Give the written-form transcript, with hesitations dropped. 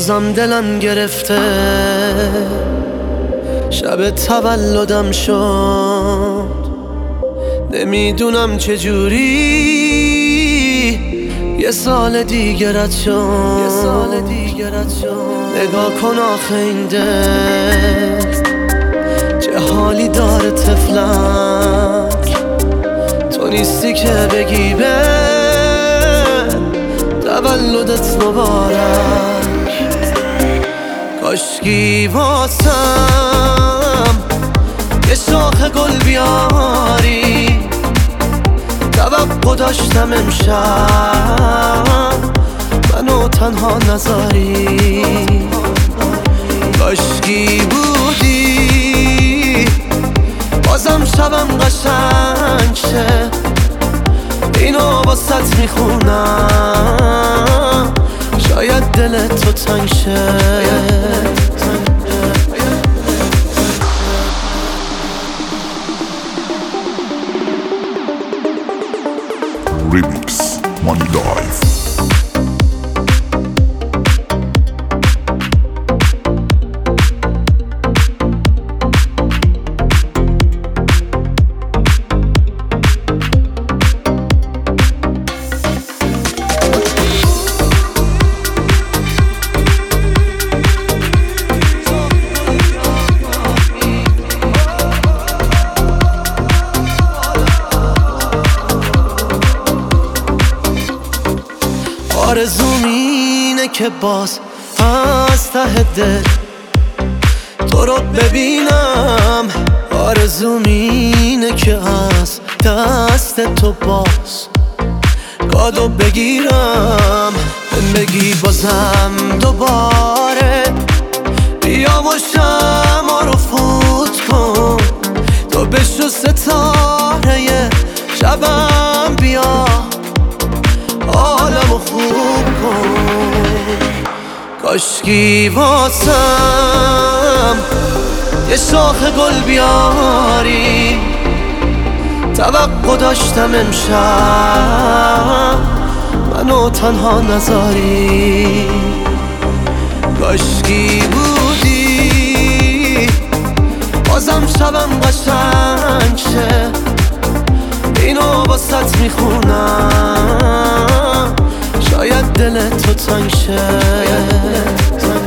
بازم دلم گرفته، شب تولدم شد، نمیدونم چجوری یه سال دیگه رد شد. نگاه کن آخه این دل چه حالی داره طفلک، تو نیستی که بگی به تولدت مبارک. کاشکی واسم یه شاخ گل بیاری، توقع داشتم امشب منو تنها نذاری. کاشکی بودی بازم شبم قشنگ شه، اینو واسط میخونم شاید دلت تو تنگ شه. Remix Money Life. آرزوم اینه که باز از ته دل تو رو ببینم، آرزوم اینه که از دست تو باز کادو بگیرم، بگی بازم دوباره بیا و شمع رو فوت کن، تو بشو ستاره شبم بیا حالمو خوب کن. کاشکی واسم یه شاخ گل بیاری، توقع داشتم امشب منو تنها نذاری. کاشکی بودی بازم شبم قشنگ شه، اینو واسط میخونم شاید دلت تو تنگ شه.